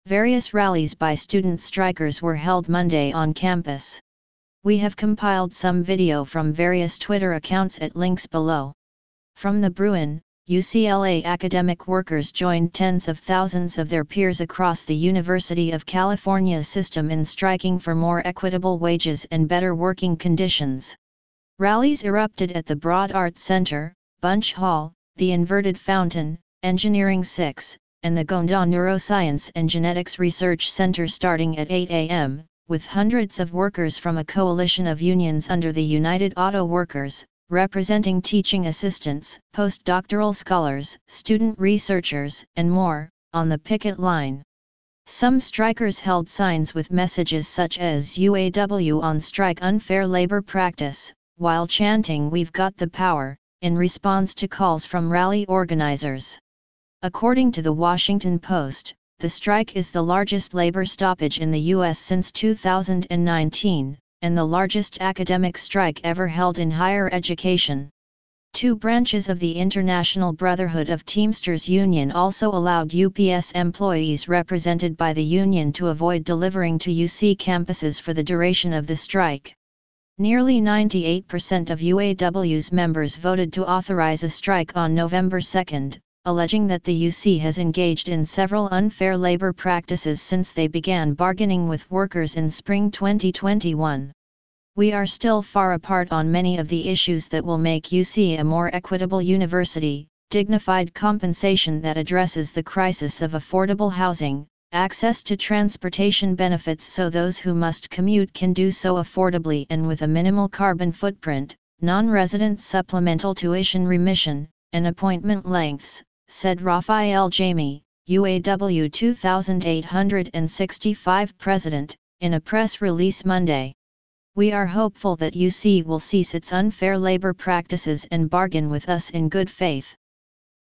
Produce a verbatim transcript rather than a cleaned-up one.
Various rallies by student strikers were held Monday on campus. We have compiled some video from various Twitter accounts at links below. From the Bruin, U C L A academic workers joined tens of thousands of their peers across the University of California's system in striking for more equitable wages and better working conditions. Rallies erupted at the Broad Arts Center, Bunch Hall, the Inverted Fountain, Engineering six, and the Gonda Neuroscience and Genetics Research Center starting at eight a m, with hundreds of workers from a coalition of unions under the United Auto Workers, representing teaching assistants, postdoctoral scholars, student researchers, and more, on the picket line. Some strikers held signs with messages such as U A W on strike unfair labor practice, while chanting "We've got the power," in response to calls from rally organizers. According to the Washington Post, the strike is the largest labor stoppage in the U S since two thousand nineteen, and the largest academic strike ever held in higher education. Two branches of the International Brotherhood of Teamsters Union also allowed U P S employees represented by the union to avoid delivering to U C campuses for the duration of the strike. Nearly ninety-eight percent of U A W's members voted to authorize a strike on November second, alleging that the U C has engaged in several unfair labor practices since they began bargaining with workers in spring twenty twenty-one. We are still far apart on many of the issues that will make U C a more equitable university: dignified compensation that addresses the crisis of affordable housing, access to transportation benefits so those who must commute can do so affordably and with a minimal carbon footprint, non-resident supplemental tuition remission, and appointment lengths, said Raphael Jamie, U A W two thousand eight hundred sixty-five president, in a press release Monday. We are hopeful that U C will cease its unfair labor practices and bargain with us in good faith.